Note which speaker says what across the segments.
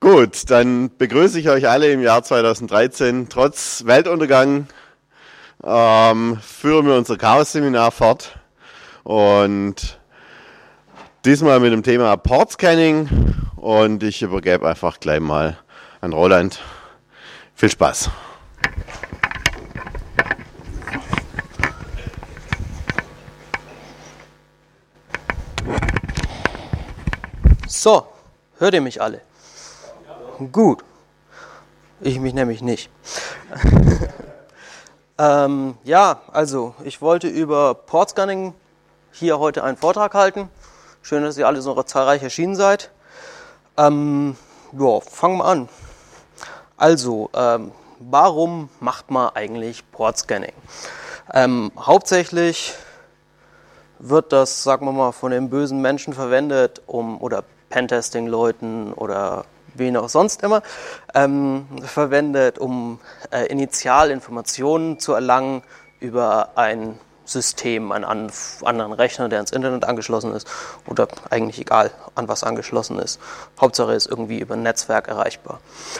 Speaker 1: Gut, dann begrüße ich euch alle im Jahr 2013. Trotz Weltuntergang führen wir unser Chaos-Seminar fort und diesmal mit dem Thema Port-Scanning und ich übergebe einfach gleich mal an Roland. Viel Spaß!
Speaker 2: So, hört ihr mich alle? Gut. Ich mich nämlich nicht. Also ich wollte über Port-Scanning hier heute einen Vortrag halten. Schön, dass ihr alle so zahlreich erschienen seid. Fangen wir an. Also, warum macht man eigentlich Port-Scanning? Hauptsächlich wird das, sagen wir mal, von den bösen Menschen verwendet, oder Pentesting-Leuten oder wen auch sonst immer, verwendet, um Initialinformationen zu erlangen über ein System, einen anderen Rechner, der ans Internet angeschlossen ist oder eigentlich egal, an was angeschlossen ist. Hauptsache ist irgendwie über ein Netzwerk erreichbar.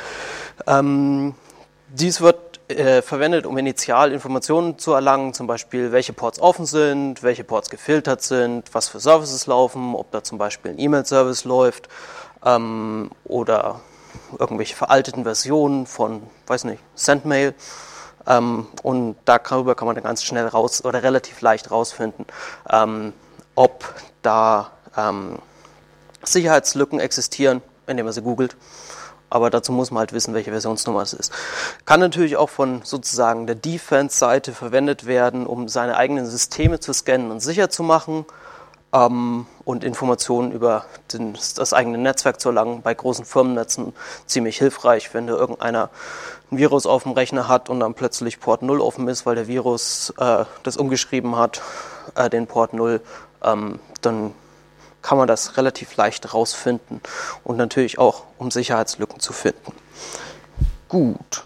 Speaker 2: Dies wird verwendet, um Initialinformationen zu erlangen, zum Beispiel welche Ports offen sind, welche Ports gefiltert sind, was für Services laufen, ob da zum Beispiel ein E-Mail-Service läuft oder irgendwelche veralteten Versionen von, Sendmail. Und darüber kann man dann ganz schnell relativ leicht rausfinden, ob da Sicherheitslücken existieren, indem man sie googelt. Aber dazu muss man halt wissen, welche Versionsnummer es ist. Kann natürlich auch von sozusagen der Defense-Seite verwendet werden, um seine eigenen Systeme zu scannen und sicher zu machen und Informationen über das eigene Netzwerk zu erlangen. Bei großen Firmennetzen ziemlich hilfreich, wenn da irgendeiner ein Virus auf dem Rechner hat und dann plötzlich Port 0 offen ist, weil der Virus das umgeschrieben hat, den Port 0, dann kann man das relativ leicht rausfinden und natürlich auch, um Sicherheitslücken zu finden. Gut.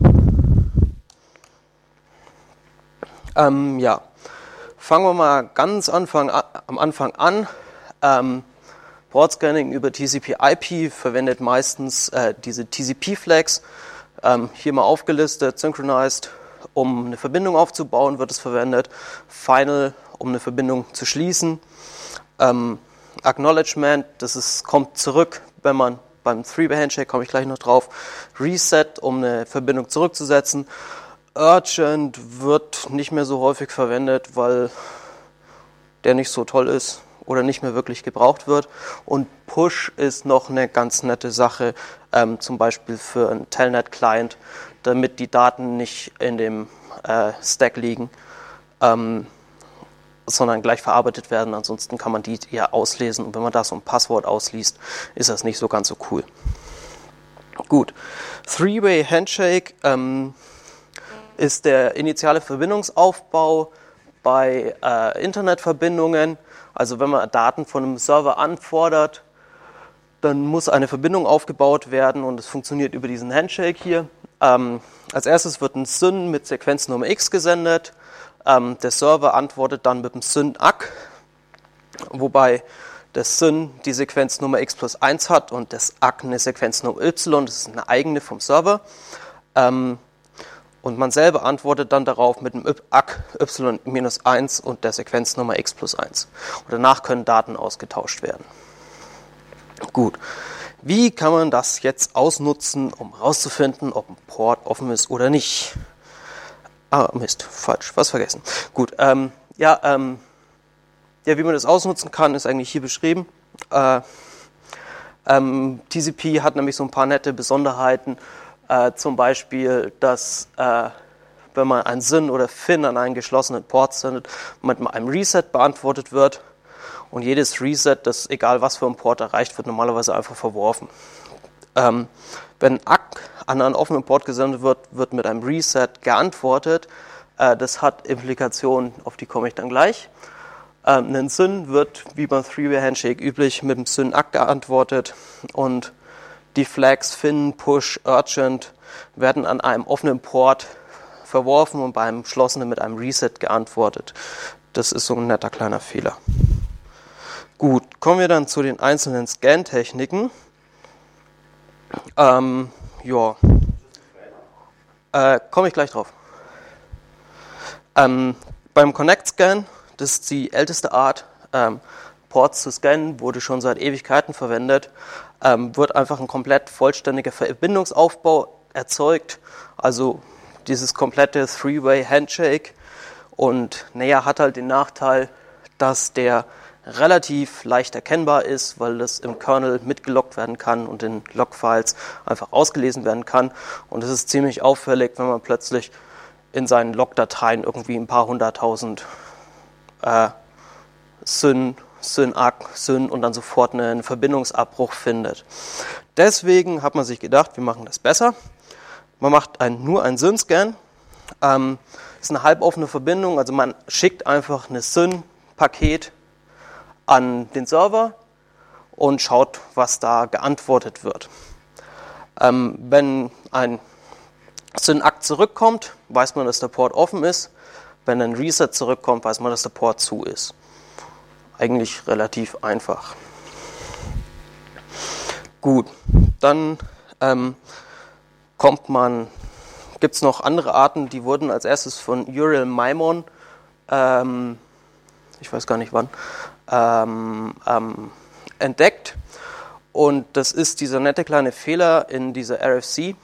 Speaker 2: Fangen wir mal ganz am Anfang an. Port-Scanning über TCP/IP verwendet meistens diese TCP-Flags. Hier mal aufgelistet, Synchronized, um eine Verbindung aufzubauen, wird es verwendet. Final, um eine Verbindung zu schließen. Acknowledgement, kommt zurück, wenn man beim Three-Way-Handshake, komme ich gleich noch drauf. Reset, um eine Verbindung zurückzusetzen. Urgent wird nicht mehr so häufig verwendet, weil der nicht so toll ist oder nicht mehr wirklich gebraucht wird. Und Push ist noch eine ganz nette Sache, zum Beispiel für einen Telnet-Client, damit die Daten nicht in dem Stack liegen, sondern gleich verarbeitet werden. Ansonsten kann man die eher auslesen. Und wenn man da so ein Passwort ausliest, ist das nicht so ganz so cool. Gut. Three-Way Handshake ist der initiale Verbindungsaufbau bei Internetverbindungen. Also wenn man Daten von einem Server anfordert, dann muss eine Verbindung aufgebaut werden und es funktioniert über diesen Handshake hier. Als erstes wird ein SYN mit Sequenznummer X gesendet. Der Server antwortet dann mit dem SYN-ACK, wobei der SYN die Sequenznummer X plus 1 hat und das ACK eine Sequenznummer Y, das ist eine eigene vom Server. Und man selber antwortet dann darauf mit dem ACK Y-1 und der Sequenznummer X plus 1. Und danach können Daten ausgetauscht werden. Gut. Wie kann man das jetzt ausnutzen, um herauszufinden, ob ein Port offen ist oder nicht? Mist, falsch, was vergessen. Gut, wie man das ausnutzen kann, ist eigentlich hier beschrieben. TCP hat nämlich so ein paar nette Besonderheiten, zum Beispiel, dass wenn man ein SYN oder FIN an einen geschlossenen Port sendet, mit einem Reset beantwortet wird und jedes Reset, das egal was für ein Port erreicht, wird normalerweise einfach verworfen. Wenn ein ACK an einen offenen Port gesendet wird, wird mit einem Reset geantwortet. Das hat Implikationen, auf die komme ich dann gleich. Ein SYN wird, wie beim Three-Way-Handshake üblich, mit dem SYN-ACK geantwortet und die Flags FIN, Push, Urgent werden an einem offenen Port verworfen und beim geschlossenen mit einem Reset geantwortet. Das ist so ein netter kleiner Fehler. Gut, kommen wir dann zu den einzelnen Scan-Techniken. Ja, komme ich gleich drauf. Beim Connect-Scan, das ist die älteste Art, Ports zu scannen, wurde schon seit Ewigkeiten verwendet, wird einfach ein komplett vollständiger Verbindungsaufbau erzeugt, also dieses komplette Three-Way-Handshake, und hat halt den Nachteil, dass der relativ leicht erkennbar ist, weil das im Kernel mitgeloggt werden kann und in Logfiles einfach ausgelesen werden kann, und es ist ziemlich auffällig, wenn man plötzlich in seinen Logdateien irgendwie ein paar hunderttausend Syn und dann sofort einen Verbindungsabbruch findet. Deswegen hat man sich gedacht, wir machen das besser. Man macht nur einen Syn-Scan. Ist eine halboffene Verbindung, also man schickt einfach ein Syn-Paket an den Server und schaut, was da geantwortet wird. Wenn ein Syn-Akt zurückkommt, weiß man, dass der Port offen ist. Wenn ein Reset zurückkommt, weiß man, dass der Port zu ist. Eigentlich relativ einfach. Gut, dann gibt es noch andere Arten, die wurden als erstes von Uriel Maimon, ich weiß gar nicht wann, entdeckt. Und das ist dieser nette kleine Fehler in dieser RFC.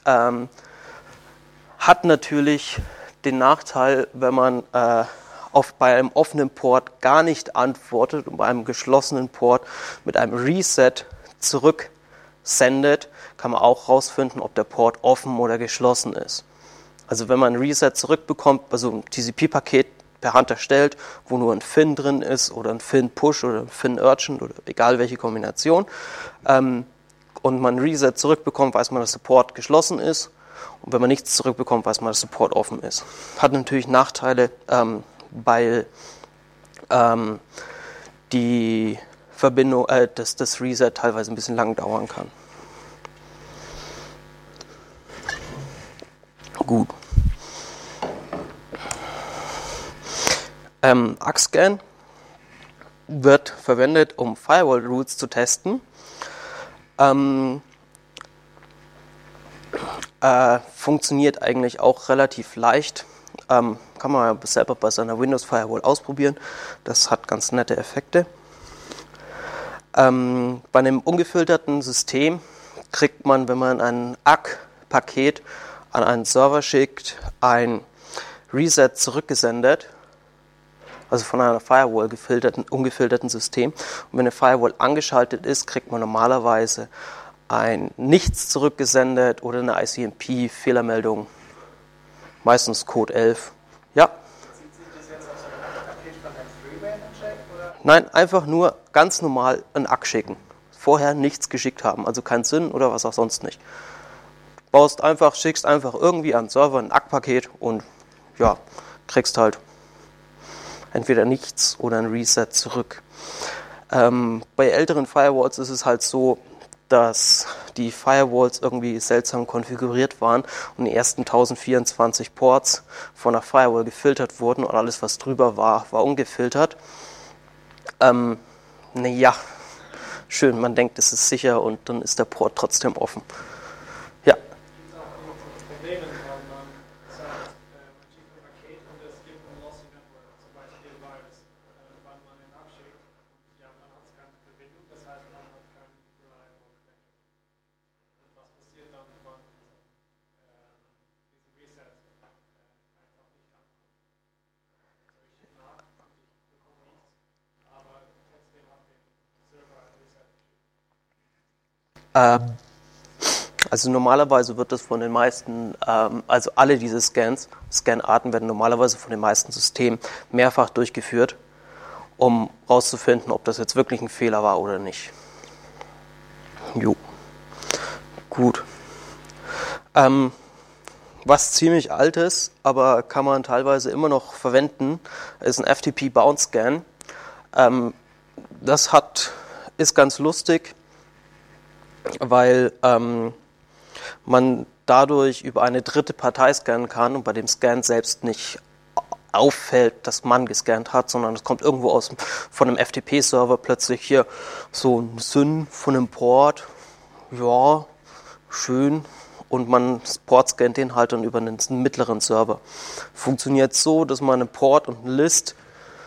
Speaker 2: Hat natürlich den Nachteil, wenn man bei einem offenen Port gar nicht antwortet und bei einem geschlossenen Port mit einem Reset zurücksendet, kann man auch herausfinden, ob der Port offen oder geschlossen ist. Also wenn man ein Reset zurückbekommt, also ein TCP-Paket per Hand erstellt, wo nur ein Fin drin ist oder ein Fin-Push oder ein Fin-Urgent oder egal welche Kombination, und man ein Reset zurückbekommt, weiß man, dass der Port geschlossen ist. Und wenn man nichts zurückbekommt, weiß man, dass der Port offen ist. Hat natürlich Nachteile, weil die Verbindung, das Reset teilweise ein bisschen lang dauern kann. Gut. ACK-Scan wird verwendet, um Firewall-Routes zu testen. Funktioniert eigentlich auch relativ leicht. Kann man selber bei seiner Windows Firewall ausprobieren. Das hat ganz nette Effekte. Bei einem ungefilterten System kriegt man, wenn man ein ACK-Paket an einen Server schickt, ein Reset zurückgesendet. Also von einer Firewall ungefilterten System. Und wenn eine Firewall angeschaltet ist, kriegt man normalerweise ein Nichts zurückgesendet oder eine ICMP-Fehlermeldung. Meistens Code 11. Ja?
Speaker 3: Bezieht sich das jetzt auf so ein Paket von einem Three-Way-Handshake?
Speaker 2: Nein, einfach nur ganz normal ein ACK schicken. Vorher nichts geschickt haben, also kein Syn oder was auch sonst nicht. Schickst einfach irgendwie an den Server ein ACK-Paket und ja, kriegst halt entweder nichts oder ein Reset zurück. Bei älteren Firewalls ist es halt so, dass die Firewalls irgendwie seltsam konfiguriert waren und die ersten 1024 Ports von der Firewall gefiltert wurden und alles, was drüber war, war ungefiltert. Schön, man denkt, es ist sicher und dann ist der Port trotzdem offen. Ja.
Speaker 3: Gibt es auch Probleme, wenn man sagt, man schickt ein Paket und es gibt ein Lossy Network, zum Beispiel, weil man den abschickt und man hat keine Verbindung, das heißt, man hat kein Reliable Connection. Und was passiert dann, wenn man diesen Reset einfach nicht ankommt? Also ich schicke nach und ich bekomme nichts, aber trotzdem hat den Server ein Reset geschickt.
Speaker 2: Also normalerweise wird das von den meisten, also alle diese Scanarten werden normalerweise von den meisten Systemen mehrfach durchgeführt, um herauszufinden, ob das jetzt wirklich ein Fehler war oder nicht. Jo. Gut. Was ziemlich alt ist, aber kann man teilweise immer noch verwenden, ist ein FTP Bounce Scan. Das ist ganz lustig, weil man dadurch über eine dritte Partei scannen kann und bei dem Scan selbst nicht auffällt, dass man gescannt hat, sondern es kommt irgendwo von einem FTP-Server plötzlich hier so ein Syn von einem Port. Ja, schön und man Port scannt den halt dann über einen mittleren Server. Funktioniert so, dass man einen Port und eine List,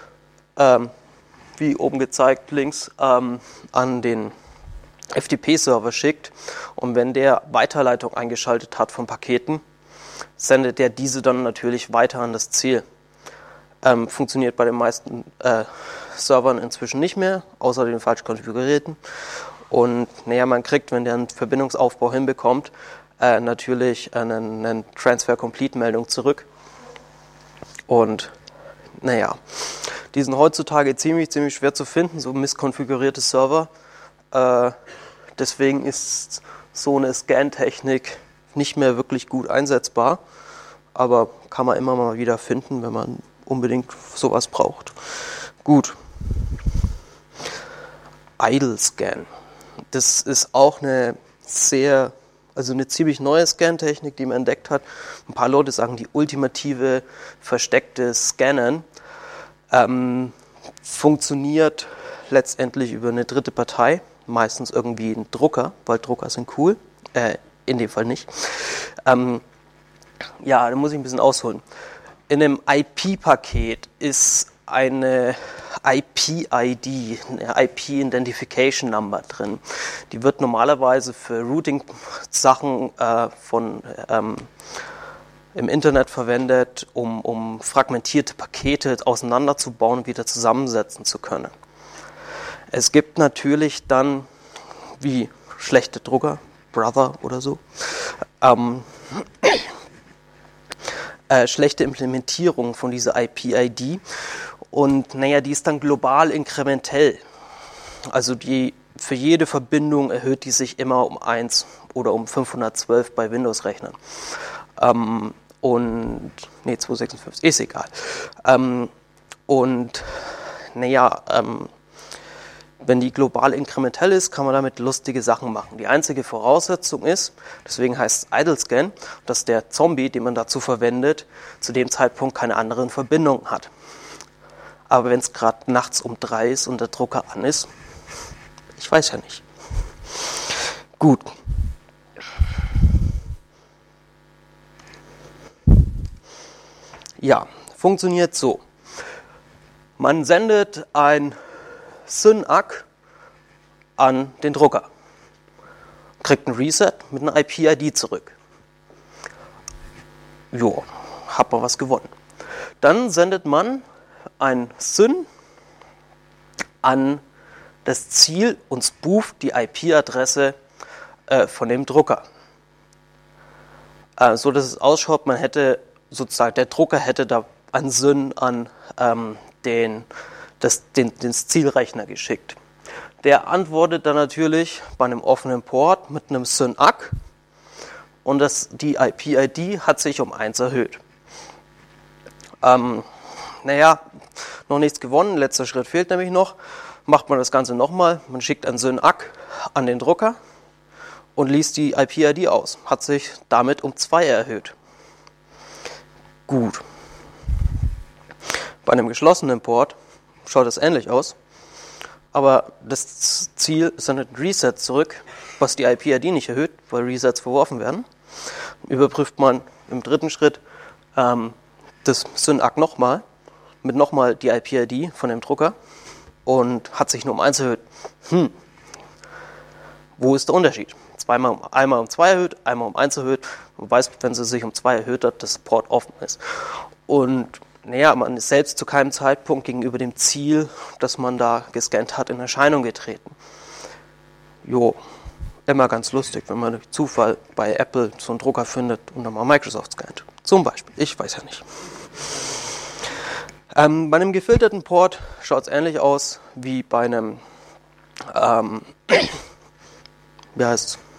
Speaker 2: wie oben gezeigt links, an den FTP-Server schickt und wenn der Weiterleitung eingeschaltet hat von Paketen, sendet der diese dann natürlich weiter an das Ziel. Funktioniert bei den meisten Servern inzwischen nicht mehr, außer den falsch konfigurierten. Und man kriegt, wenn der einen Verbindungsaufbau hinbekommt, natürlich eine Transfer-Complete-Meldung zurück. Und die sind heutzutage ziemlich schwer zu finden, so misskonfigurierte Server. Deswegen ist so eine Scan-Technik nicht mehr wirklich gut einsetzbar, aber kann man immer mal wieder finden, wenn man unbedingt sowas braucht. Gut. Idle Scan. Das ist auch eine ziemlich neue Scan-Technik, die man entdeckt hat. Ein paar Leute sagen, die ultimative versteckte Scannen. Funktioniert letztendlich über eine dritte Partei, meistens irgendwie ein Drucker, weil Drucker sind cool. In dem Fall nicht. Da muss ich ein bisschen ausholen. In einem IP-Paket ist eine IP-ID, eine IP-Identification Number drin. Die wird normalerweise für Routing-Sachen im Internet verwendet, um fragmentierte Pakete auseinanderzubauen und wieder zusammensetzen zu können. Es gibt natürlich dann, wie schlechte Drucker, Brother oder so, schlechte Implementierung von dieser IP-ID und die ist dann global inkrementell. Also für jede Verbindung erhöht die sich immer um 1 oder um 512 bei Windows-Rechnern. 256, ist egal. Wenn die global inkrementell ist, kann man damit lustige Sachen machen. Die einzige Voraussetzung ist, deswegen heißt es Idle Scan, dass der Zombie, den man dazu verwendet, zu dem Zeitpunkt keine anderen Verbindungen hat. Aber wenn es gerade nachts um 3 ist und der Drucker an ist, ich weiß ja nicht. Gut. Ja, funktioniert so. Man sendet ein SYN-ACK an den Drucker, kriegt ein Reset mit einer IP-ID zurück. Jo, hat man was gewonnen. Dann sendet man ein SYN an das Ziel und spooft die IP-Adresse von dem Drucker. So dass es ausschaut, der Drucker hätte da ein SYN an den Zielrechner geschickt. Der antwortet dann natürlich bei einem offenen Port mit einem SYN-ACK und die IP-ID hat sich um 1 erhöht. Noch nichts gewonnen, letzter Schritt fehlt nämlich noch. Macht man das Ganze nochmal, man schickt ein SYN-ACK an den Drucker und liest die IP-ID aus. Hat sich damit um 2 erhöht. Gut. Bei einem geschlossenen Port schaut das ähnlich aus, aber das Ziel sendet ein Reset zurück, was die IP-ID nicht erhöht, weil Resets verworfen werden. Überprüft man im dritten Schritt das SYN-ACK nochmal, mit nochmal die IP-ID von dem Drucker und hat sich nur um 1 erhöht. Wo ist der Unterschied? Einmal um 2 erhöht, einmal um 1 erhöht. Man weiß, wenn sie sich um 2 erhöht hat, dass das Port offen ist. Und man ist selbst zu keinem Zeitpunkt gegenüber dem Ziel, das man da gescannt hat, in Erscheinung getreten. Jo, immer ganz lustig, wenn man durch Zufall bei Apple so einen Drucker findet und dann mal Microsoft scannt. Zum Beispiel, ich weiß ja nicht. Bei einem gefilterten Port schaut es ähnlich aus wie bei einem, bei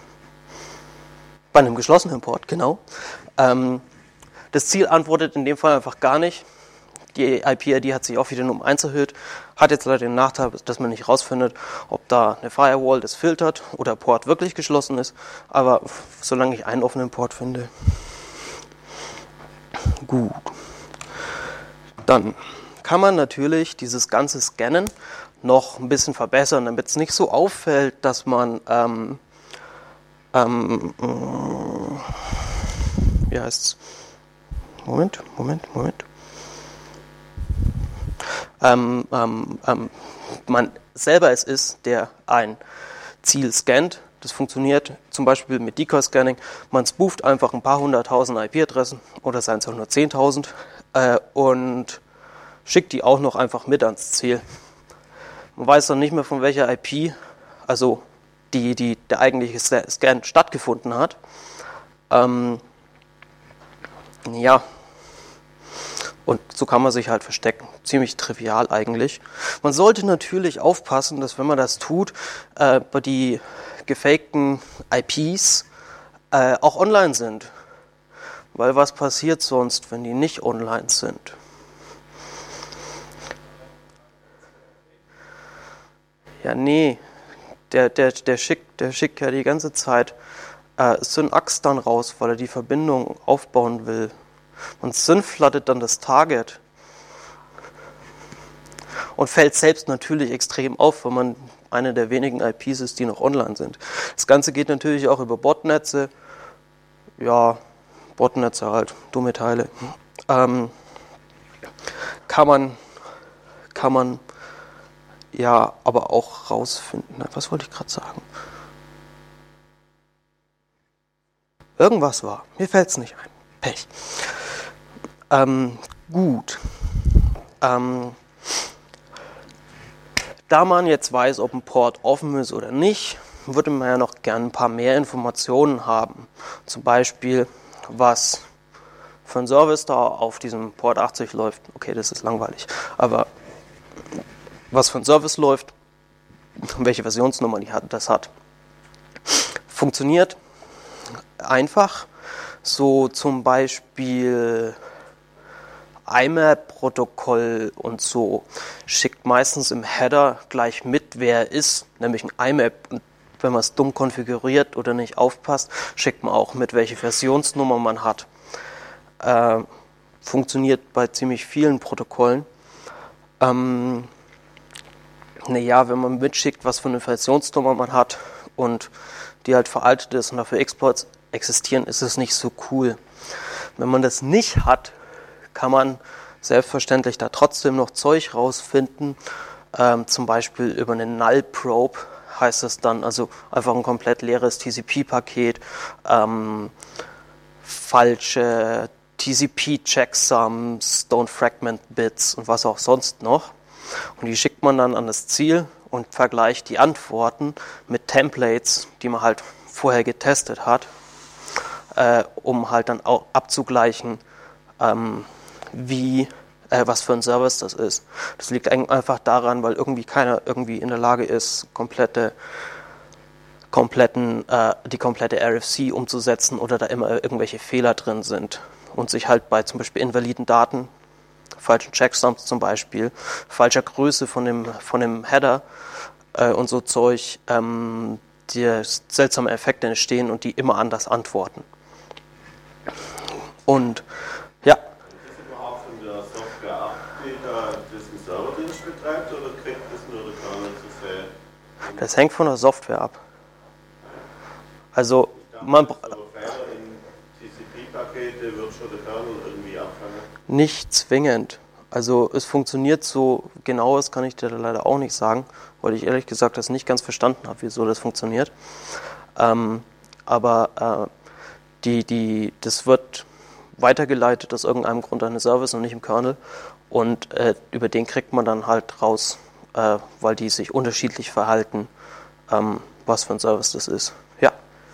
Speaker 2: einem geschlossenen Port, genau. Das Ziel antwortet in dem Fall einfach gar nicht. Die IP-ID hat sich auch wieder nur um 1 erhöht. Hat jetzt leider den Nachteil, dass man nicht rausfindet, ob da eine Firewall das filtert oder der Port wirklich geschlossen ist. Aber solange ich einen offenen Port finde. Gut. Dann kann man natürlich dieses ganze Scannen noch ein bisschen verbessern, damit es nicht so auffällt, dass man Wie heißt's? Moment. Man selber es ist, der ein Ziel scannt. Das funktioniert zum Beispiel mit Decoy-Scanning. Man spooft einfach ein paar hunderttausend IP-Adressen oder seien es auch nur 10.000 und schickt die auch noch einfach mit ans Ziel. Man weiß dann nicht mehr, von welcher IP, also der eigentliche Scan stattgefunden hat. Ja, und so kann man sich halt verstecken. Ziemlich trivial eigentlich. Man sollte natürlich aufpassen, dass wenn man das tut, die gefakten IPs auch online sind. Weil was passiert sonst, wenn die nicht online sind? Ja, nee, der schickt ja die ganze Zeit Syn-Ax dann raus, weil er die Verbindung aufbauen will. Und Syn flooded dann das Target. Und fällt selbst natürlich extrem auf, wenn man eine der wenigen IPs ist, die noch online sind. Das Ganze geht natürlich auch über Botnetze. Ja, Botnetze halt, dumme Teile. Kann man ja aber auch rausfinden. Was wollte ich gerade sagen? Irgendwas war. Mir fällt es nicht ein. Pech. Gut. Da man jetzt weiß, ob ein Port offen ist oder nicht, würde man ja noch gerne ein paar mehr Informationen haben. Zum Beispiel, was für ein Service da auf diesem Port 80 läuft. Okay, das ist langweilig. Aber was für ein Service läuft, welche Versionsnummer das hat. Funktioniert einfach. So zum Beispiel IMAP-Protokoll und so schickt meistens im Header gleich mit, wer er ist, nämlich ein IMAP. Und wenn man es dumm konfiguriert oder nicht aufpasst, schickt man auch mit, welche Versionsnummer man hat. Funktioniert bei ziemlich vielen Protokollen. Naja, wenn man mitschickt, was für eine Versionsnummer man hat und die halt veraltet ist und dafür Exploits existieren, ist es nicht so cool. Wenn man das nicht hat, kann man selbstverständlich da trotzdem noch Zeug rausfinden. Zum Beispiel über eine Null Probe heißt es dann, also einfach ein komplett leeres TCP-Paket, falsche TCP-Checksums, Don't Fragment Bits und was auch sonst noch. Und die schickt man dann an das Ziel und vergleicht die Antworten mit Templates, die man halt vorher getestet hat, um halt dann auch abzugleichen, was für ein Service das ist. Das liegt einfach daran, weil irgendwie keiner irgendwie in der Lage ist, die komplette RFC umzusetzen oder da immer irgendwelche Fehler drin sind und sich halt bei zum Beispiel invaliden Daten, falschen Checksums zum Beispiel, falscher Größe von dem Header und so Zeug, die seltsame Effekte entstehen und die immer anders antworten. Und ja.
Speaker 1: Ist das überhaupt von der Software ab, die da diesen Serverdienst betreibt, oder kriegt das nur der Kernel zu sehen?
Speaker 2: Das hängt von der Software ab. Also man
Speaker 1: Fehler in TCP-Pakete wird schon der Kernel irgendwie abfangen?
Speaker 2: Nicht zwingend. Also es funktioniert so genau, das kann ich dir leider auch nicht sagen, weil ich ehrlich gesagt das nicht ganz verstanden habe, wieso das funktioniert. Aber das wird weitergeleitet aus irgendeinem Grund an den Service und nicht im Kernel. Und über den kriegt man dann halt raus, weil die sich unterschiedlich verhalten, was für ein Service das ist. Ja.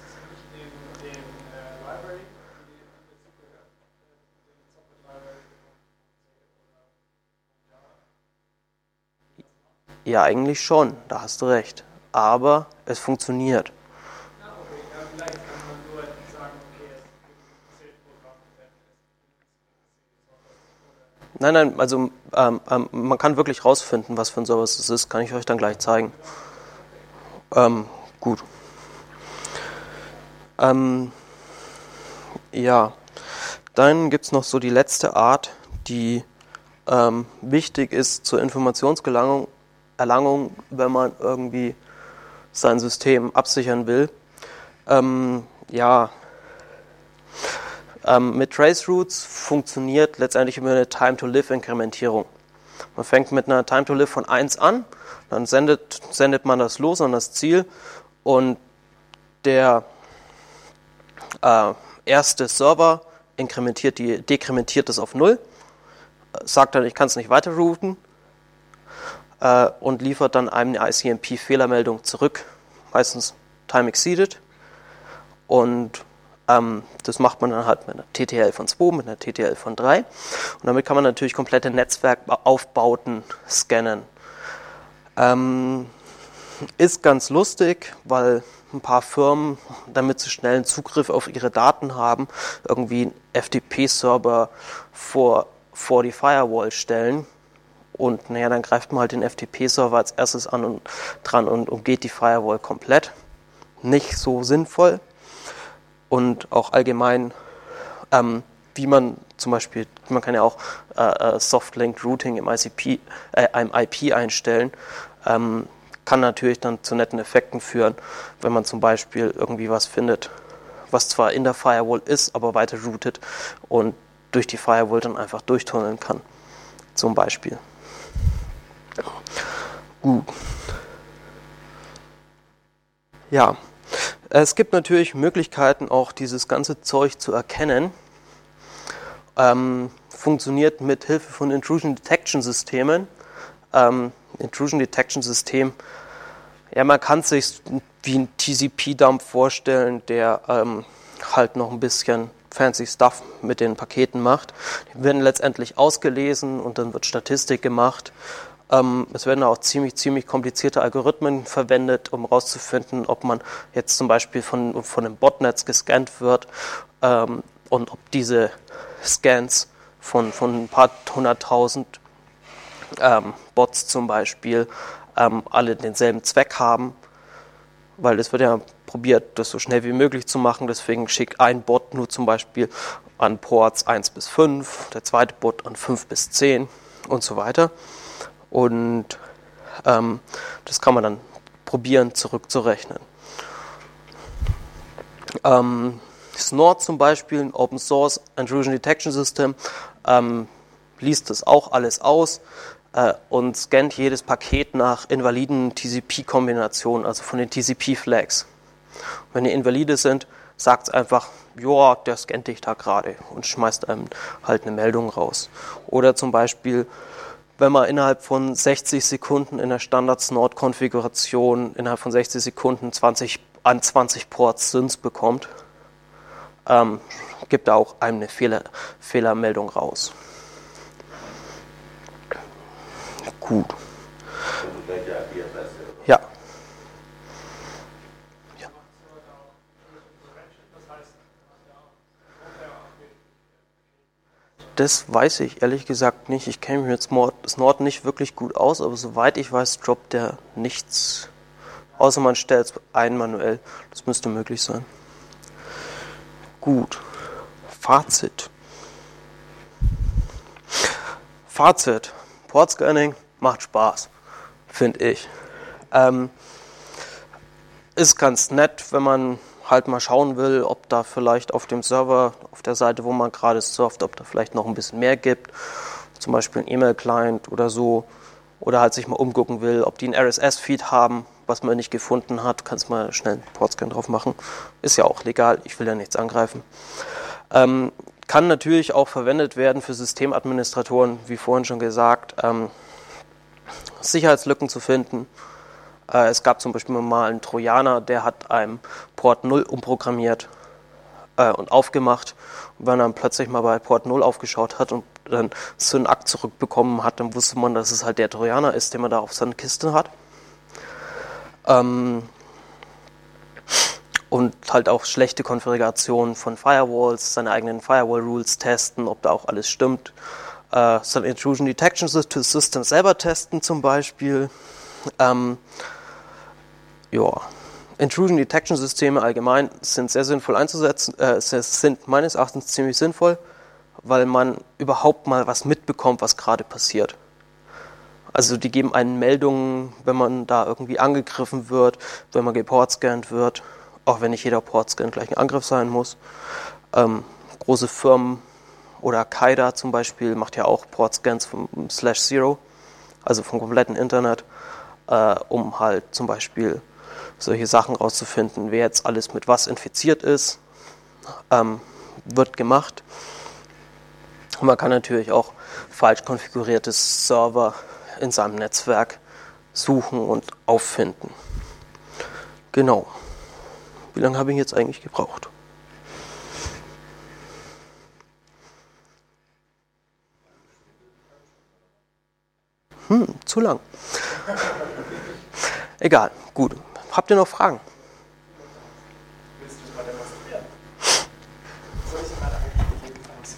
Speaker 2: Ja, eigentlich schon, da hast du recht. Aber es funktioniert.
Speaker 3: Ja, okay. Ja, vielleicht kann man nur sagen, okay, es gibt ein Zählprogramm,
Speaker 2: Nein, also man kann wirklich rausfinden, was für ein Service es ist. Kann ich euch dann gleich zeigen. Gut. Ja, dann gibt es noch so die letzte Art, die wichtig ist zur Erlangung, wenn man irgendwie sein System absichern will. Ja, mit Traceroutes funktioniert letztendlich über eine Time-to-Live-Inkrementierung. Man fängt mit einer Time-to-Live von 1 an, dann sendet man das los an das Ziel und der erste Server dekrementiert es auf 0, sagt dann, ich kann es nicht weiter routen und liefert dann einem eine ICMP-Fehlermeldung zurück, meistens Time Exceeded. Und das macht man dann halt mit einer TTL von 2, mit einer TTL von 3. Und damit kann man natürlich komplette Netzwerkaufbauten scannen. Ist ganz lustig, weil ein paar Firmen, damit sie schnellen Zugriff auf ihre Daten haben, irgendwie einen FTP-Server vor die Firewall stellen. Und naja, dann greift man halt den FTP-Server als erstes an und dran und umgeht die Firewall komplett. Nicht so sinnvoll. Und auch allgemein, wie man zum Beispiel, man kann ja auch Soft-Linked Routing im IP einstellen, kann natürlich dann zu netten Effekten führen, wenn man zum Beispiel irgendwie was findet, was zwar in der Firewall ist, aber weiter routet und durch die Firewall dann einfach durchtunneln kann, zum Beispiel. Gut. Ja. Es gibt natürlich Möglichkeiten, auch dieses ganze Zeug zu erkennen. Funktioniert mit Hilfe von Intrusion Detection Systemen. Intrusion Detection System, ja, man kann es sich wie ein TCP-Dump vorstellen, der halt noch ein bisschen fancy Stuff mit den Paketen macht. Die werden letztendlich ausgelesen und dann wird Statistik gemacht. Es werden auch ziemlich komplizierte Algorithmen verwendet, um herauszufinden, ob man jetzt zum Beispiel von einem Botnetz gescannt wird und ob diese Scans von ein paar 100.000 Bots zum Beispiel alle denselben Zweck haben, weil es wird ja probiert, das so schnell wie möglich zu machen. Deswegen schickt ein Bot nur zum Beispiel an Ports 1 bis 5, der zweite Bot an 5 bis 10 und so weiter. Und das kann man dann probieren zurückzurechnen. Snort zum Beispiel, ein Open Source Intrusion Detection System, liest das auch alles aus und scannt jedes Paket nach invaliden TCP-Kombinationen, also von den TCP-Flags. Wenn die invalide sind, sagt es einfach, ja, der scannt dich da gerade und schmeißt einem halt eine Meldung raus. Oder zum Beispiel, wenn man innerhalb von 60 Sekunden in der Standard-Snort-Konfiguration innerhalb von 60 Sekunden 20 Ports SYNs bekommt, gibt er auch einem eine Fehlermeldung raus. Gut. Ja. Das weiß ich ehrlich gesagt nicht. Ich kenne mich mit Snort nicht wirklich gut aus, aber soweit ich weiß, droppt der nichts. Außer man stellt es ein manuell. Das müsste möglich sein. Gut. Fazit. Port-Scanning macht Spaß, finde ich. Ist ganz nett, wenn man halt mal schauen will, ob da vielleicht auf dem Server, auf der Seite, wo man gerade surft, ob da vielleicht noch ein bisschen mehr gibt. Zum Beispiel ein E-Mail-Client oder so. Oder halt sich mal umgucken will, ob die einen RSS-Feed haben, was man nicht gefunden hat. Kannst mal schnell einen Portscan drauf machen. Ist ja auch legal, ich will ja nichts angreifen. Kann natürlich auch verwendet werden für Systemadministratoren, wie vorhin schon gesagt, Sicherheitslücken zu finden. Es gab zum Beispiel mal einen Trojaner, der hat einem Port 0 umprogrammiert und aufgemacht. Und wenn er dann plötzlich mal bei Port 0 aufgeschaut hat und dann SYN-ACK zurückbekommen hat, dann wusste man, dass es halt der Trojaner ist, den man da auf seiner Kiste hat. Und halt auch schlechte Konfigurationen von Firewalls, seine eigenen Firewall-Rules testen, ob da auch alles stimmt. Sein Intrusion Detection System selber testen zum Beispiel. Intrusion Detection Systeme allgemein sind sehr sinnvoll einzusetzen, sind meines Erachtens ziemlich sinnvoll, weil man überhaupt mal was mitbekommt, was gerade passiert. Also die geben einen Meldungen, wenn man da irgendwie angegriffen wird, wenn man geportscannt wird auch wenn nicht jeder Portscan gleich ein Angriff sein muss. Große Firmen oder Kaida zum Beispiel macht ja auch Portscans vom /0, also vom kompletten Internet, um halt zum Beispiel solche Sachen rauszufinden, wer jetzt alles mit was infiziert ist, wird gemacht. Und man kann natürlich auch falsch konfigurierte Server in seinem Netzwerk suchen und auffinden. Genau. Wie lange habe ich jetzt eigentlich gebraucht? Zu lang. Egal, gut. Habt ihr noch Fragen?
Speaker 3: Willst du es mal demonstrieren? Soll ich es mal eingeben?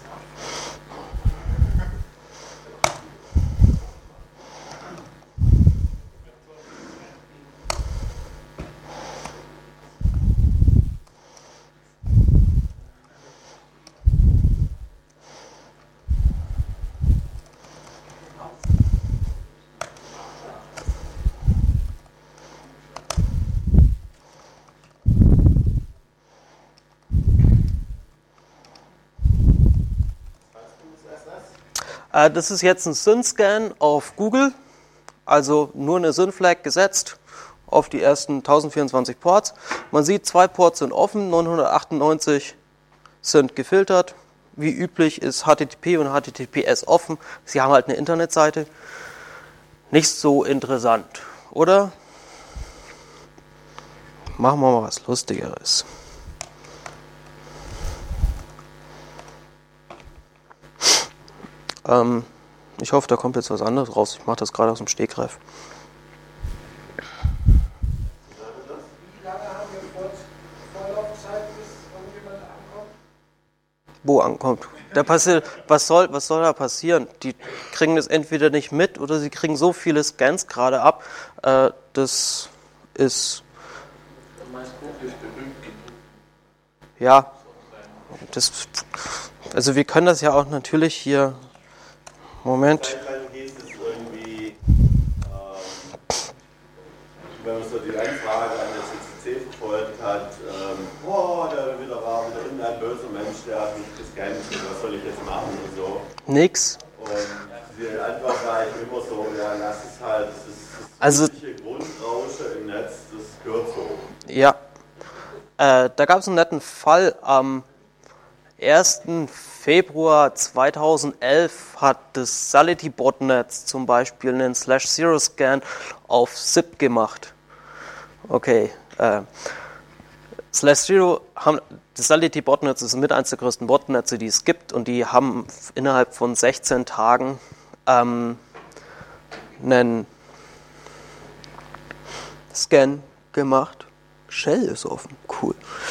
Speaker 2: Das ist jetzt ein SYN-Scan auf Google, also nur eine SYN-Flag gesetzt auf die ersten 1024 Ports. Man sieht, 2 Ports sind offen, 998 sind gefiltert. Wie üblich ist HTTP und HTTPS offen. Sie haben halt eine Internetseite. Nicht so interessant, oder? Machen wir mal was Lustigeres. Ich hoffe, da kommt jetzt was anderes raus. Ich mache das gerade aus dem Stegreif.
Speaker 3: Wie lange haben wir Vorlaufzeit, bis irgendjemand ankommt?
Speaker 2: Wo ankommt? Was soll da passieren? Die kriegen das entweder nicht mit oder sie kriegen so viele Scans gerade ab. Das ist. Ja. Also wir können das ja auch natürlich hier. Moment.
Speaker 1: Dann geht es irgendwie, wenn man so die Anfrage an der CCC verfolgt hat, da war wieder irgendein böser Mensch, der hat mich gescannt, was soll ich jetzt machen und so.
Speaker 2: Nix.
Speaker 1: Und die Antwort war eigentlich immer so, ja, lass es halt, das ist
Speaker 2: Also,
Speaker 1: Grundrausche im Netz, das gehört so.
Speaker 2: ja. Da gab es einen netten Fall am 1. Februar 2011 hat das Sality-Botnet zum Beispiel einen /0-Scan auf SIP gemacht. Okay, /0 haben, das Sality-Botnet ist mit eines der größten Botnetze, die es gibt, und die haben innerhalb von 16 Tagen einen Scan gemacht. Shell ist offen, cool.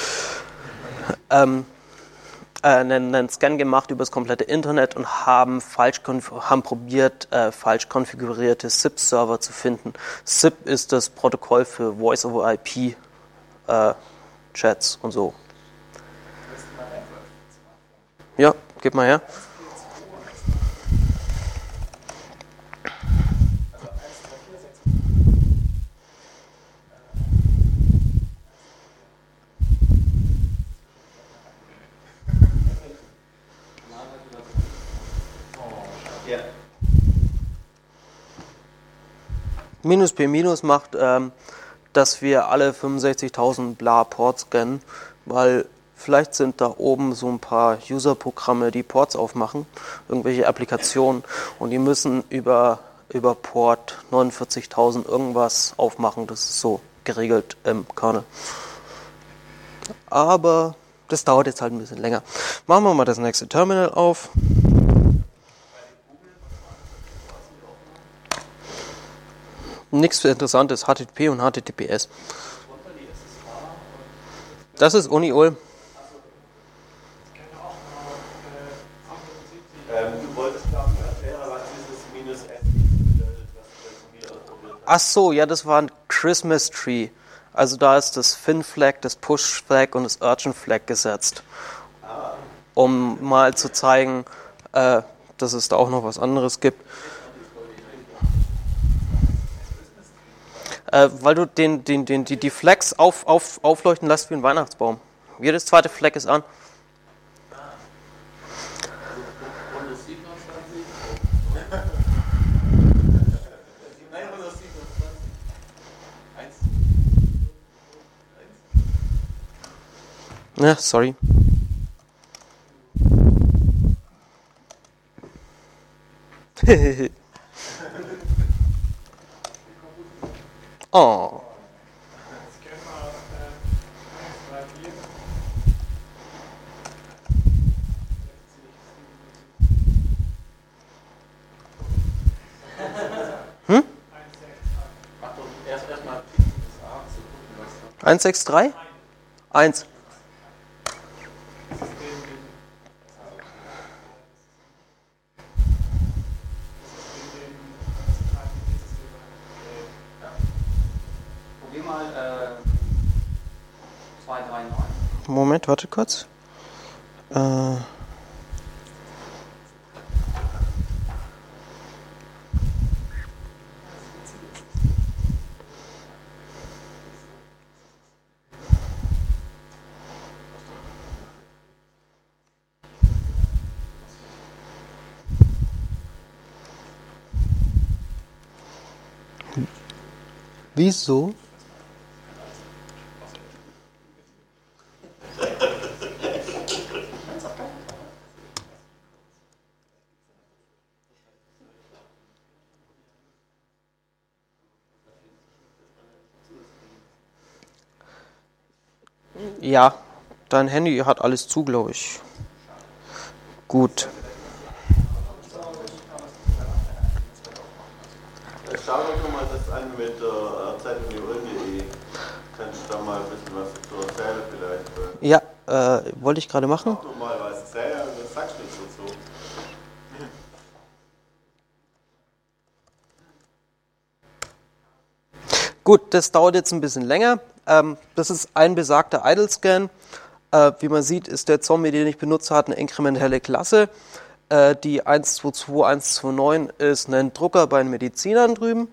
Speaker 2: Einen Scan gemacht über das komplette Internet und haben probiert, falsch konfigurierte SIP-Server zu finden. SIP ist das Protokoll für Voice-over-IP Chats und so. Ja, gib mal her. Minus P minus macht, dass wir alle 65.000 bla Ports scannen, weil vielleicht sind da oben so ein paar User-Programme, die Ports aufmachen, irgendwelche Applikationen, und die müssen über Port 49.000 irgendwas aufmachen. Das ist so geregelt im Kernel. Aber das dauert jetzt halt ein bisschen länger. Machen wir mal das nächste Terminal auf. Nichts Interessantes, HTTP und HTTPS. Das ist Uni-Ulm.
Speaker 1: Du wolltest, glaube ich, erklären, was dieses minus S bedeutet, was wir ausprobiert haben.
Speaker 2: Ach so, ja, das war ein Christmas Tree. Also da ist das Fin-Flag, das Push-Flag und das Urgent-Flag gesetzt. Um mal zu zeigen, dass es da auch noch was anderes gibt. Weil du die Flex aufleuchten lässt wie ein Weihnachtsbaum. Jedes zweite Fleck ist an. Ja, sorry. Oh.
Speaker 3: Scan mal 1, 3, 4.
Speaker 2: Hm?
Speaker 3: 1, 6, 8.
Speaker 2: 163? 1.
Speaker 4: Probier mal 2, 3, 9.
Speaker 2: Moment, warte kurz. Wieso? Ja, dein Handy hat alles zu, glaube ich. Gut.
Speaker 1: Schau doch noch mal das an mit der Zeitung Ulm.de. Kannst du da mal ein bisschen was dazu erzählen vielleicht?
Speaker 2: Ja, wollte ich gerade machen.
Speaker 1: Noch mal was erzählen und dann sagst du nichts dazu.
Speaker 2: Gut, das dauert jetzt ein bisschen länger. Das ist ein besagter Idle-Scan. Wie man sieht, ist der Zombie, den ich benutzt habe, eine inkrementelle Klasse. Die 122129 ist ein Drucker bei den Medizinern drüben.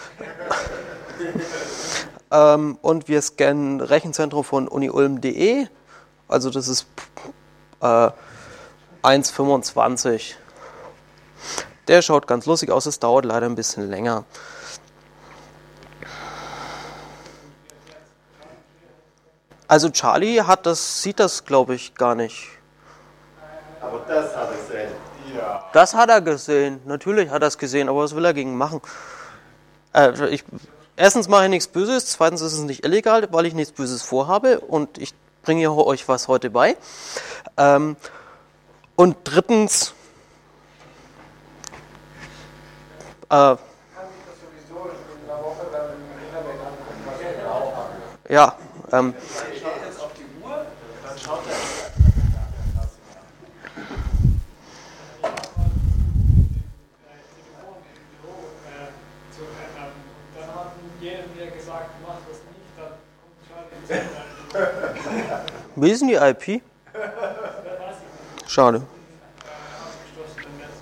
Speaker 2: Und wir scannen Rechenzentrum von uniulm.de. Also das ist 1,25. Der schaut ganz lustig aus, es dauert leider ein bisschen länger. Also Charlie sieht das, glaube ich, gar nicht.
Speaker 1: Aber das hat er gesehen. Ja.
Speaker 2: Das hat er gesehen. Natürlich hat er es gesehen, aber was will er gegen machen? Erstens mache ich nichts Böses, zweitens ist es nicht illegal, weil ich nichts Böses vorhabe und ich bringe euch was heute bei. Und drittens, ja,
Speaker 3: Zu ändern. Und dann hat jeder mir gesagt, mach das nicht, dann kommt Charlie ins
Speaker 2: wie ist denn die IP? Schade.
Speaker 3: abgeschlossenen Netz.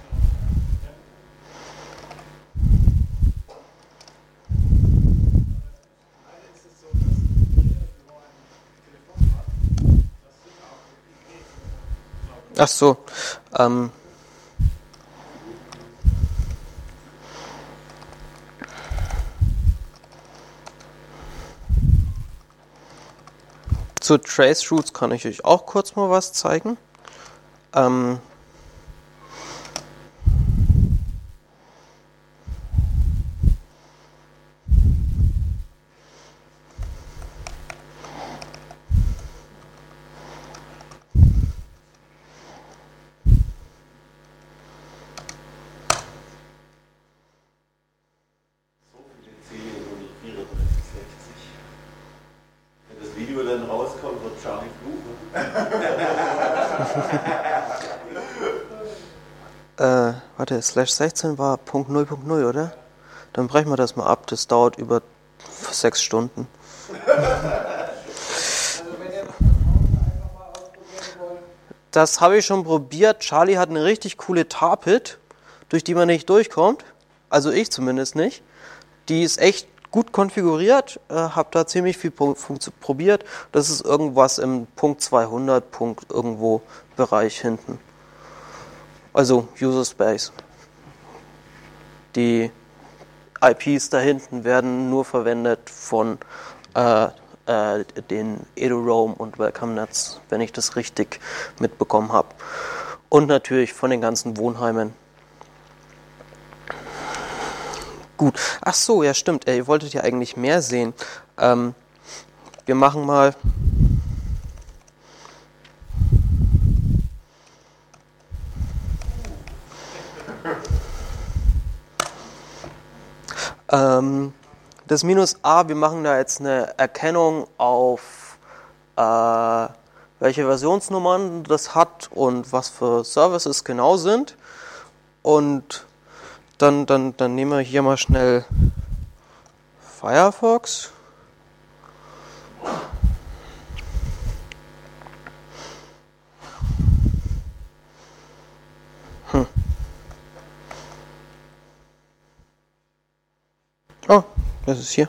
Speaker 3: Leider ist es so, dass jeder Büro ein Telefon hat. Das sind auch wirklich
Speaker 2: Ach so. Zu Trace Routes kann ich euch auch kurz mal was zeigen.
Speaker 1: So viele Ziele und nicht 3460. Wenn das Video dann rauskommt, wird Charlie fluchen.
Speaker 2: Warte, /16 war Punkt 0.0, oder? Dann brechen wir das mal ab. Das dauert über 6 Stunden. Das habe ich schon probiert. Charlie hat eine richtig coole Tar-Pit, durch die man nicht durchkommt. Also ich zumindest nicht. Die ist echt gut konfiguriert, habe da ziemlich viel probiert. Das ist irgendwas im Punkt 200, Punkt irgendwo Bereich hinten. Also User Space. Die IPs da hinten werden nur verwendet von den EduRoam und WelcomeNets, wenn ich das richtig mitbekommen habe. Und natürlich von den ganzen Wohnheimen. Gut. Ach so, ja stimmt. Ihr wolltet ja eigentlich mehr sehen. Wir machen mal... das -A, wir machen da jetzt eine Erkennung auf welche Versionsnummern das hat und was für Services genau sind. Und dann nehmen wir hier mal schnell Firefox. Oh, das ist hier.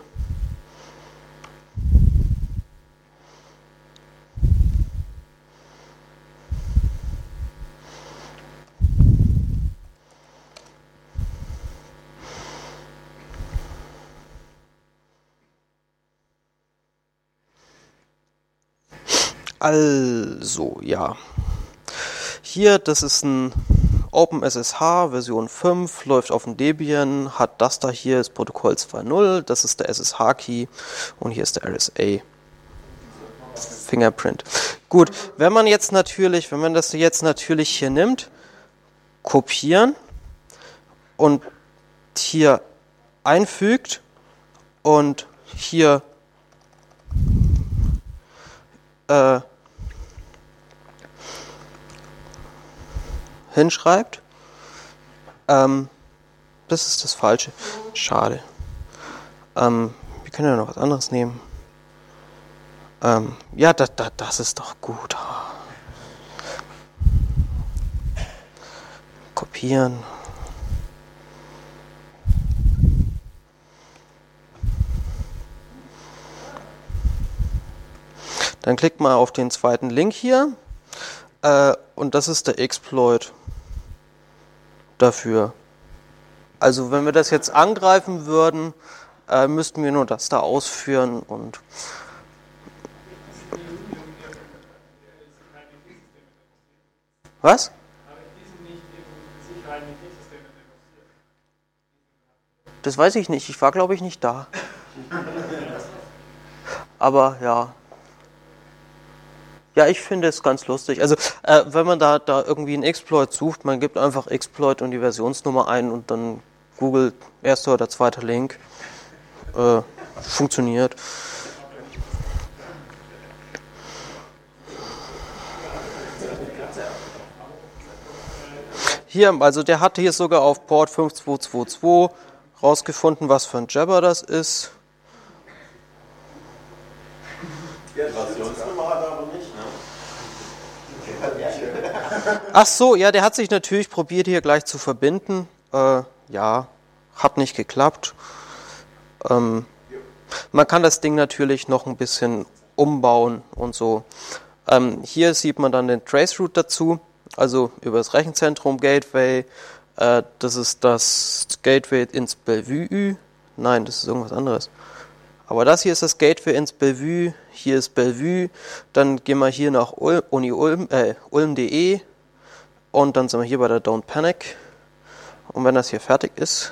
Speaker 2: Also, ja. Hier, das ist ein OpenSSH Version 5, läuft auf dem Debian, hat das da hier, das Protokoll 2.0, das ist der SSH-Key und hier ist der RSA Fingerprint. Gut, wenn man das jetzt natürlich hier nimmt, kopieren und hier einfügt und hier hinschreibt. Das ist das Falsche. Schade. Wir können ja noch was anderes nehmen. Ja, das ist doch gut. Kopieren. Dann klickt mal auf den zweiten Link hier. Und das ist der Exploit dafür. Also wenn wir das jetzt angreifen würden, müssten wir nur das da ausführen und was? Das weiß ich nicht. Ich war, glaube ich, nicht da. Aber ja. Ja, ich finde es ganz lustig. Also, wenn man da irgendwie einen Exploit sucht, man gibt einfach Exploit und die Versionsnummer ein und dann googelt erster oder zweiter Link. Funktioniert. Hier, also der hat hier sogar auf Port 5222 rausgefunden, was für ein Jabber das ist.
Speaker 1: Die Versionsnummer hat er aber nicht, ne?
Speaker 2: Ach so, ja, der hat sich natürlich probiert, hier gleich zu verbinden. Ja, hat nicht geklappt. Man kann das Ding natürlich noch ein bisschen umbauen und so. Hier sieht man dann den Traceroute dazu, also über das Rechenzentrum Gateway. Das ist das Gateway ins Bellevue. Nein, das ist irgendwas anderes. Aber das hier ist das Gateway ins Bellevue. Hier ist Bellevue. Dann gehen wir hier nach ulm.de und dann sind wir hier bei der Don't Panic. Und wenn das hier fertig ist,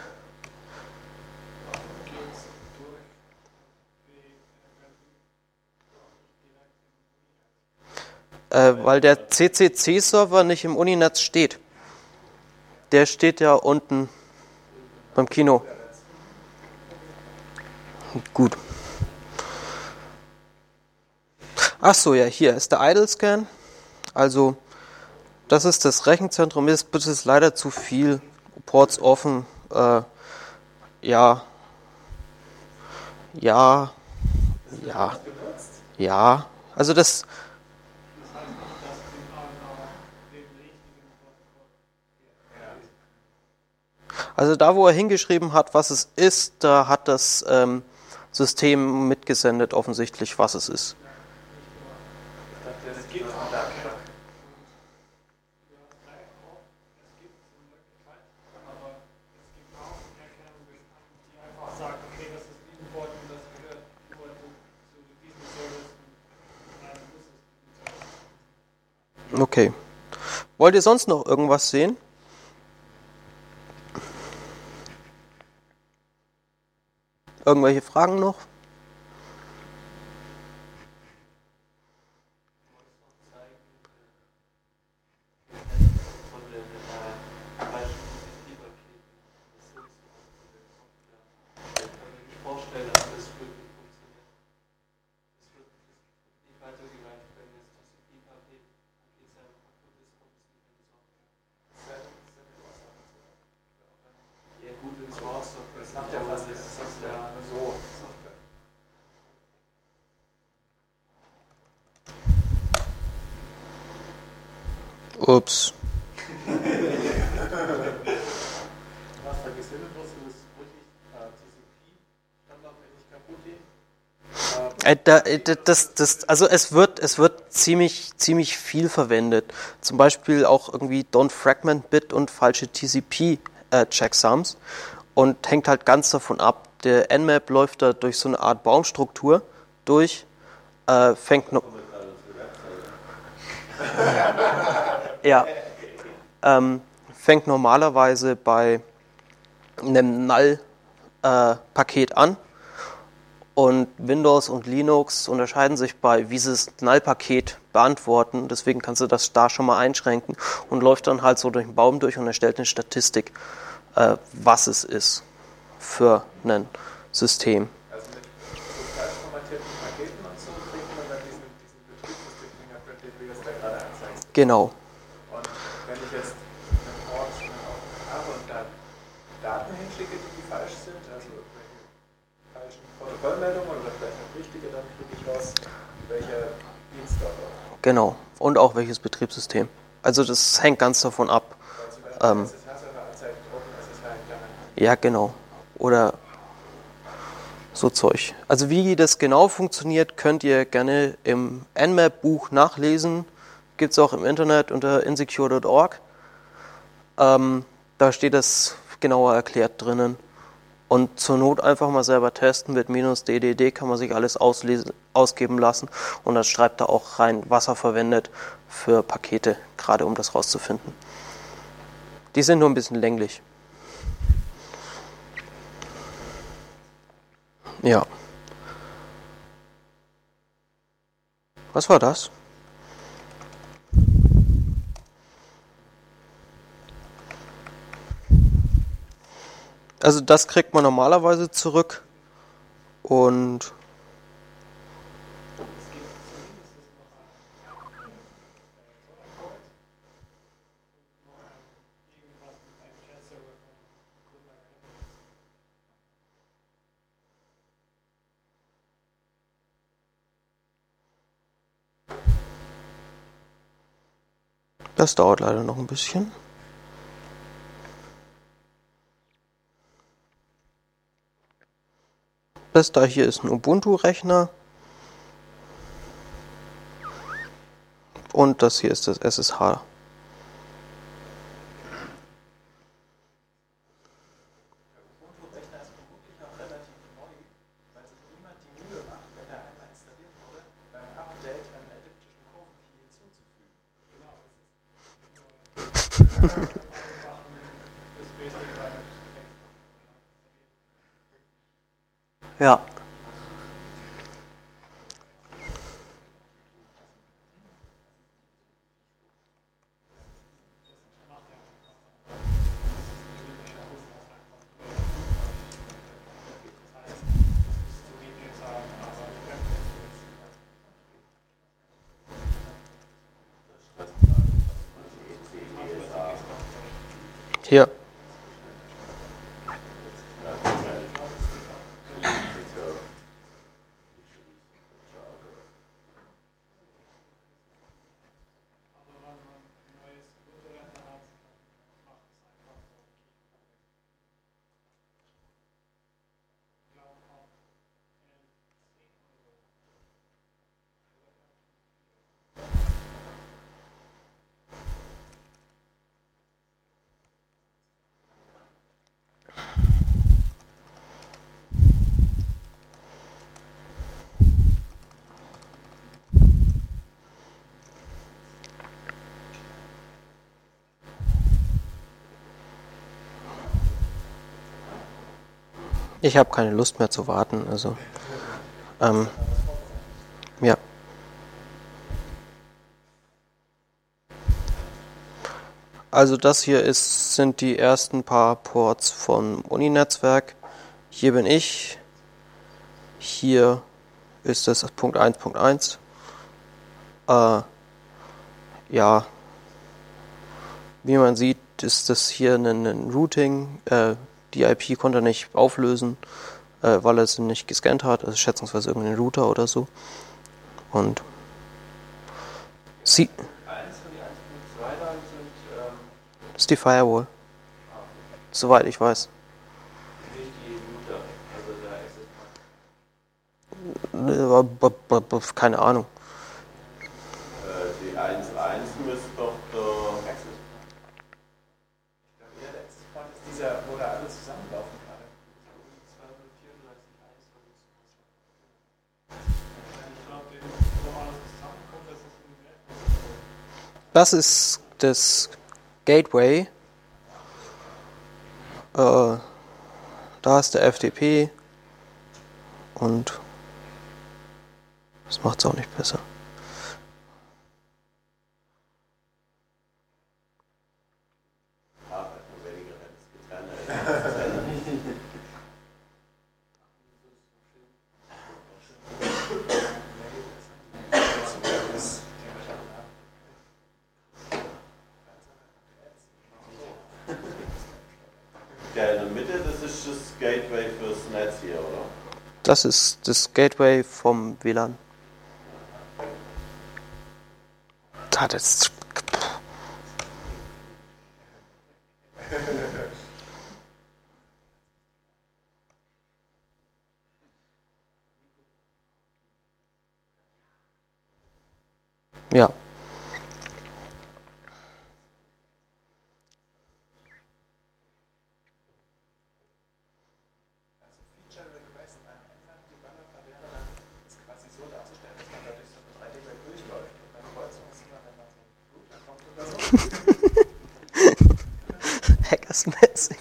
Speaker 2: weil der CCC-Server nicht im Uninetz steht. Der steht ja unten beim Kino. Gut. Ach so, ja, hier ist der Idle-Scan. Also, das ist das Rechenzentrum. Das ist leider zu viel. Ports offen. Ja. Also das... Also da, wo er hingeschrieben hat, was es ist, da hat das System mitgesendet, offensichtlich, was es ist.
Speaker 3: Es gibt auch aber es gibt auch Erkennungen, die einfach sagen, okay, das ist diesen Port und das gehört nur zu diesem Service und nein, muss es.
Speaker 2: Okay. Wollt ihr sonst noch irgendwas sehen? Irgendwelche Fragen noch? Ups.
Speaker 5: Was da gesendet wird, ist wirklich TCP-standardmäßig kaputt gehen.
Speaker 2: Also es wird ziemlich viel verwendet. Zum Beispiel auch irgendwie Don't Fragment Bit und falsche TCP-Checksums. Und hängt halt ganz davon ab. Der Nmap läuft da durch so eine Art Baumstruktur durch, fängt noch. Ja, fängt normalerweise bei einem Null-Paket an und Windows und Linux unterscheiden sich bei, wie sie das Null-Paket beantworten. Deswegen kannst du das da schon mal einschränken und läuft dann halt so durch den Baum durch und erstellt eine Statistik, was es ist für ein System.
Speaker 5: Also mit so falsch formatierten Paketen und so kriegt man dann diesen Betriebssystem-Fingerprint, den du jetzt da gerade anzeigst.
Speaker 2: Genau.
Speaker 5: Und wenn ich jetzt einen Port habe und dann Daten hinschicke, die falsch sind, also irgendwelche falschen Protokollmeldungen oder vielleicht auch richtige, dann kriege ich raus, welcher Dienst dort läuft.
Speaker 2: Genau. Und auch welches Betriebssystem. Also das hängt ganz davon ab.
Speaker 5: Weil zum Beispiel SSH-Server anzeigt Open SSH in Klammern.
Speaker 2: Ja, genau. Oder so Zeug. Also wie das genau funktioniert, könnt ihr gerne im Nmap-Buch nachlesen. Gibt es auch im Internet unter insecure.org. Da steht das genauer erklärt drinnen. Und zur Not einfach mal selber testen. Mit -ddd kann man sich alles ausgeben lassen. Und dann schreibt er auch rein, was er verwendet für Pakete, gerade um das rauszufinden. Die sind nur ein bisschen länglich. Ja. Was war das? Also das kriegt man normalerweise zurück und das dauert leider noch ein bisschen. Das da hier ist ein Ubuntu-Rechner und das hier ist das SSH.
Speaker 5: Ubuntu-Rechner ist vermutlich noch relativ neu, weil sich niemand die Mühe macht, wenn er einmal installiert wurde, beim Update einen elliptischen Kurven-Key hinzuzufügen.
Speaker 2: Ja. Hier. Ich habe keine Lust mehr zu warten, also ja. Also das hier sind die ersten paar Ports vom Uni-Netzwerk. Hier bin ich. Hier ist das Punkt 1.1. Ja, wie man sieht, ist das hier ein Routing. Die IP konnte er nicht auflösen, weil er es nicht gescannt hat. Also schätzungsweise irgendein Router oder so. Und sie. Das ist die Firewall. Soweit ich weiß. Keine Ahnung.
Speaker 1: Die 1.1 müsste doch der...
Speaker 5: Ich glaube eher der Access Point ist dieser, wo da alle zusammenlaufen gerade.
Speaker 3: Ich glaube, wo alles zusammenkommt, das ist ein Netz.
Speaker 2: Das ist das Gateway. Da ist der FTP. Und das macht es auch nicht besser.
Speaker 1: Der in der Mitte, das ist das Gateway fürs Netz hier, oder?
Speaker 2: Das ist das Gateway vom WLAN. Da das. Ja. Hackersmäßig.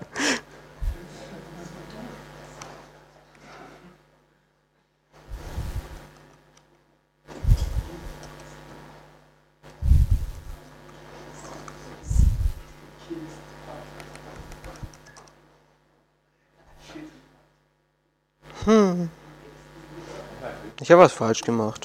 Speaker 2: Ich habe was falsch gemacht.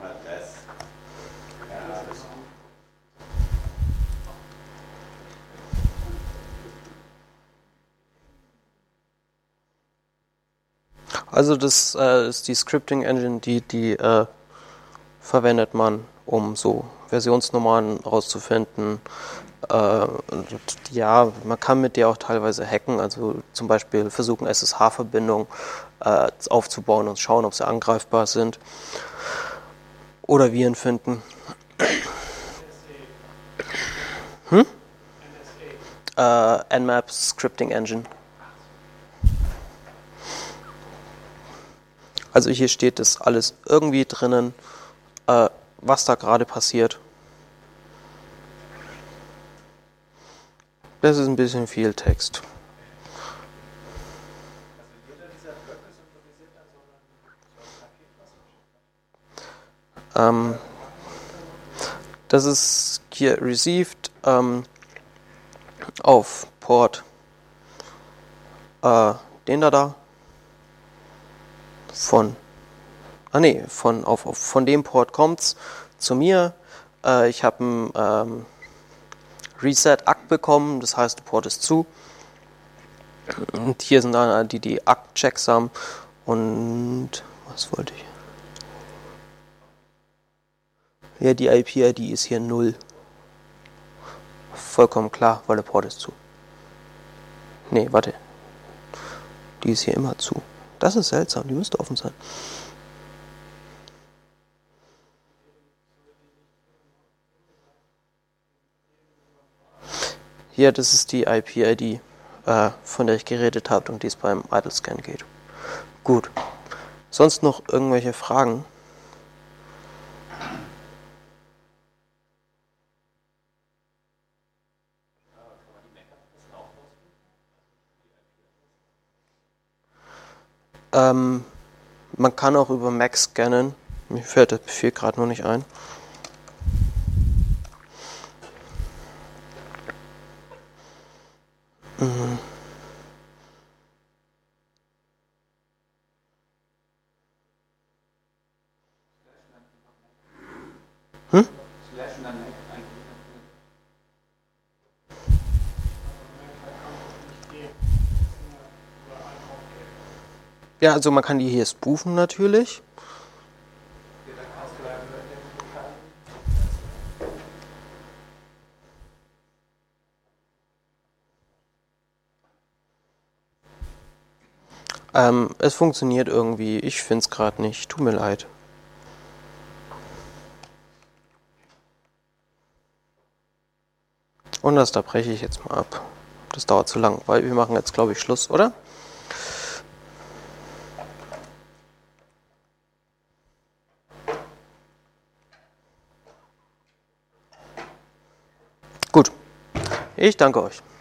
Speaker 2: Also das ist die Scripting Engine, die verwendet man, um so Versionsnummern rauszufinden. Und ja, man kann mit der auch teilweise hacken, also zum Beispiel versuchen SSH-Verbindungen aufzubauen und schauen, ob sie angreifbar sind. Oder Viren finden. Nmap Scripting Engine. Also hier steht das alles irgendwie drinnen, was da gerade passiert. Das ist ein bisschen viel Text. Das ist hier received auf Port den da von dem Port kommt's zu mir. Ich habe ein Reset-Akt bekommen, das heißt, der Port ist zu. Und hier sind dann die Akt-Checks haben. Und was wollte ich? Ja, die IP-ID ist hier 0. Vollkommen klar, weil der Port ist zu. Nee, warte. Die ist hier immer zu. Das ist seltsam, die müsste offen sein. Hier, das ist die IP-ID, von der ich geredet habe und die es beim Idle-Scan geht. Gut. Sonst noch irgendwelche Fragen? Man kann auch über Mac scannen. Mir fällt der Befehl gerade nur nicht ein.
Speaker 4: Slash und dann eingeben.
Speaker 2: Ja, also man kann die hier spoofen natürlich. Es funktioniert irgendwie. Ich finde es gerade nicht. Tut mir leid. Und da breche ich jetzt mal ab. Das dauert zu lang, weil wir machen jetzt, glaube ich, Schluss, oder? Gut. Ich danke euch.